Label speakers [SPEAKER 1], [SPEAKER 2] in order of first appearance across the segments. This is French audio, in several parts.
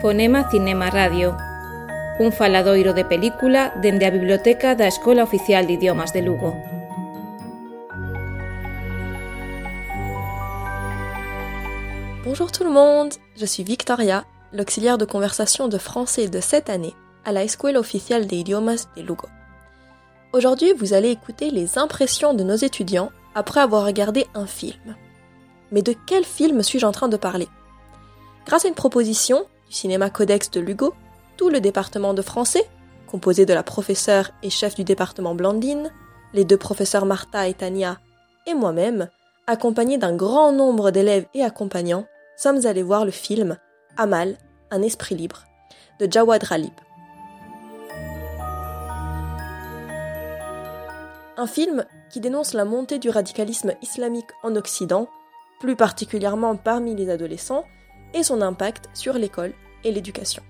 [SPEAKER 1] Fonema Cinema Radio, un faladoiro de película dende a biblioteca da Escola Oficial de Idiomas de Lugo.
[SPEAKER 2] Bonjour tout le monde, je suis Victoria, l'auxiliaire de conversation de français de cette année à la Escuela Oficial de Idiomas de Lugo. Aujourd'hui, vous allez écouter les impressions de nos étudiants après avoir regardé un film. Mais de quel film suis-je en train de parler ? Grâce à une proposition du Cinéma Codex de Lugo, tout le département de français, composé de la professeure et chef du département Blandine, les deux professeurs Martha et Tania, et moi-même, accompagnés d'un grand nombre d'élèves et accompagnants, sommes allés voir le film Amal, un esprit libre, de Jawad Ralib. Un film qui dénonce la montée du radicalisme islamique en Occident, plus particulièrement parmi les adolescents, et son impact sur l'école et l'éducation.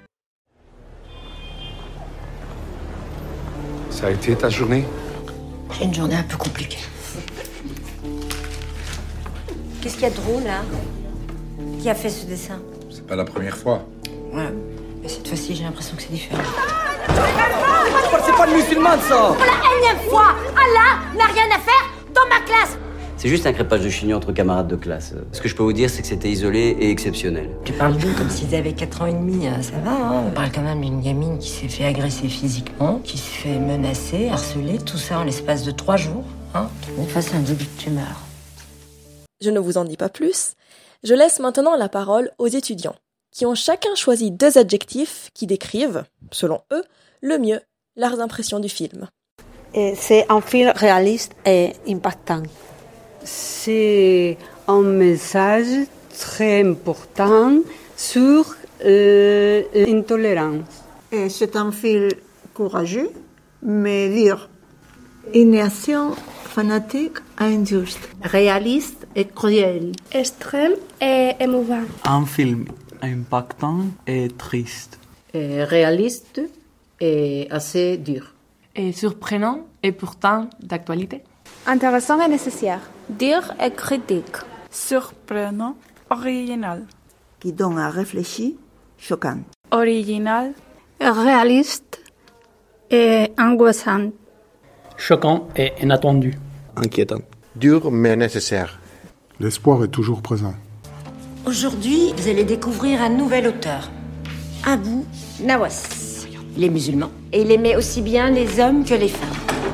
[SPEAKER 3] Ça a été ta journée ?
[SPEAKER 4] J'ai une journée un peu compliquée. Qu'est-ce qu'il y a de drôle, là ? Qui a fait ce dessin ?
[SPEAKER 3] C'est pas la première fois.
[SPEAKER 4] Ouais, mais cette fois-ci, j'ai l'impression que c'est différent.
[SPEAKER 5] C'est pas de musulmane, ça!
[SPEAKER 6] Pour la énième fois, Allah n'a rien à faire dans ma classe!
[SPEAKER 7] C'est juste un crêpage de chignon entre camarades de classe. Ce que je peux vous dire, c'est que c'était isolé et exceptionnel.
[SPEAKER 4] Tu parles d'eux comme s'ils avaient 4 ans et demi, ça va, hein? On parle quand même d'une gamine qui s'est fait agresser physiquement, qui se fait menacer, harceler, tout ça en l'espace de 3 jours, hein? Une fois, c'est un début de tumeur.
[SPEAKER 2] Je ne vous en dis pas plus. Je laisse maintenant la parole aux étudiants, qui ont chacun choisi 2 adjectifs qui décrivent, selon eux, le mieux leurs impressions du film.
[SPEAKER 8] C'est un film réaliste et impactant.
[SPEAKER 9] C'est un message très important sur l'intolérance.
[SPEAKER 10] C'est un film courageux, mais dur. Une action fanatique et injuste.
[SPEAKER 11] Réaliste et cruel.
[SPEAKER 12] Extrême et émouvant.
[SPEAKER 13] Un film impactant et triste.
[SPEAKER 11] Réaliste et assez dur.
[SPEAKER 14] Et surprenant et pourtant d'actualité.
[SPEAKER 12] Intéressant et nécessaire.
[SPEAKER 15] Dur et critique.
[SPEAKER 16] Surprenant, original.
[SPEAKER 10] Qui donne à réfléchir, choquant.
[SPEAKER 16] Original.
[SPEAKER 12] Réaliste et angoissant.
[SPEAKER 17] Choquant et inattendu.
[SPEAKER 18] Inquiétant. Dur mais nécessaire.
[SPEAKER 3] L'espoir est toujours présent.
[SPEAKER 4] Aujourd'hui, vous allez découvrir un nouvel auteur. Abou Nawas. Il est musulman et il aimait aussi bien les hommes que les femmes.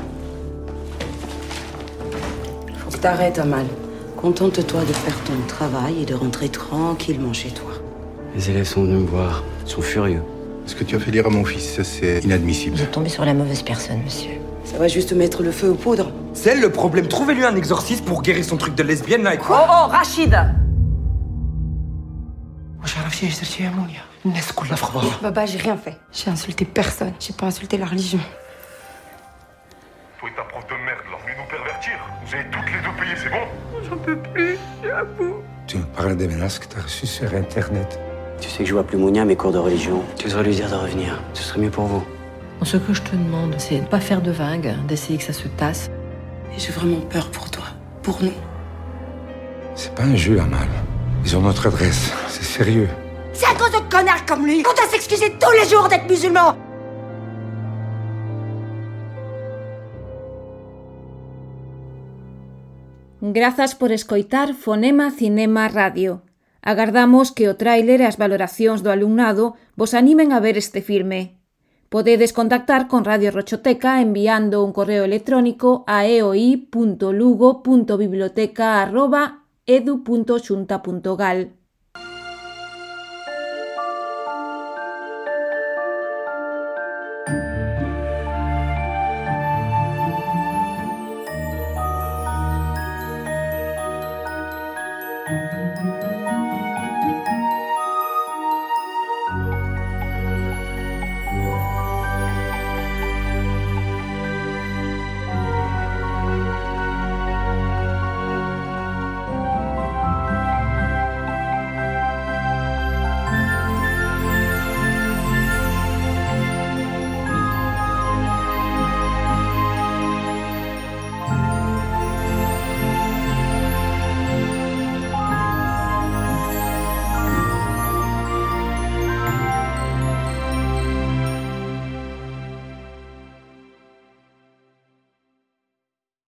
[SPEAKER 4] Faut que t'arrêtes, Amal. Contente-toi de faire ton travail et de rentrer tranquillement chez toi.
[SPEAKER 7] Les élèves sont venus me voir. Ils sont furieux.
[SPEAKER 3] Ce que tu as fait lire à mon fils, ça c'est inadmissible.
[SPEAKER 4] Vous êtes tombé sur la mauvaise personne, monsieur.
[SPEAKER 5] Ça va juste mettre le feu aux poudres. C'est elle le problème. Trouvez-lui un exorciste pour guérir son truc de lesbienne, là, et quoi ?
[SPEAKER 6] Oh, Rachid!
[SPEAKER 15] Baba, j'ai rien fait. J'ai insulté personne. J'ai pas insulté la religion.
[SPEAKER 19] Toi et ta prof de merde, là, venez nous pervertir. Vous avez toutes les 2 payées, c'est bon ?
[SPEAKER 16] J'en peux plus, je suis à bout.
[SPEAKER 3] Tu me parles des menaces que t'as reçues sur Internet.
[SPEAKER 7] Tu sais que je vois plus Mounia à mes cours de religion. Tu devrais lui dire de revenir. Ce serait mieux pour vous.
[SPEAKER 4] Ce que je te demande, c'est de pas faire de vagues, d'essayer que ça se tasse. Et j'ai vraiment peur pour toi, pour nous.
[SPEAKER 3] C'est pas un jeu, Amal. Ils ont notre adresse, c'est sérieux.
[SPEAKER 6] C'est à cause de connards comme lui qu'on doit s'excuser tous les jours d'être musulman.
[SPEAKER 1] Grazas por escoitar Fonema Cinema Radio. Agardamos que o tráiler e as valoracións do alumnado vos animen a ver este filme. Podedes contactar con Radio Rochoteca enviando un correo electrónico a eoi.lugo.biblioteca@edu.xunta.gal.